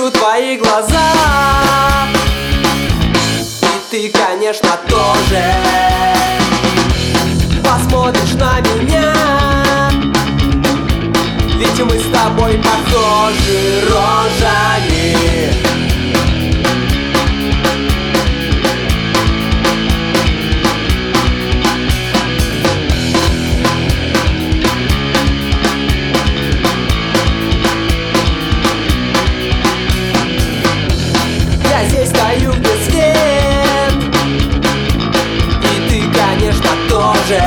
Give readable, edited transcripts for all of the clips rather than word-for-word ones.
вижу твои глаза, и ты, конечно, тоже посмотришь на меня, ведь мы с тобой похожи рожами. Я здесь стою, где свет, и ты, конечно, тоже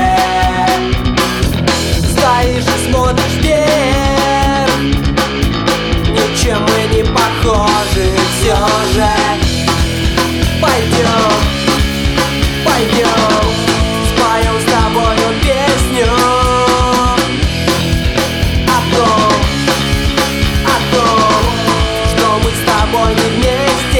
стоишь и смотришь вверх. Ничем мы не похожи все же. Пойдем, пойдем, споем с тобою песню о том, что мы с тобой не вместе.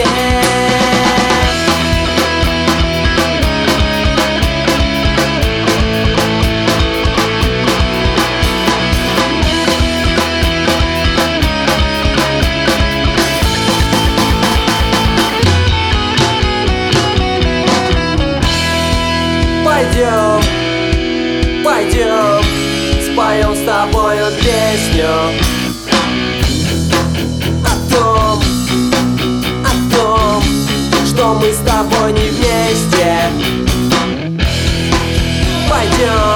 Пойдем, пойдем, споем с тобою песню о том, что мы с тобой не вместе. Пойдем.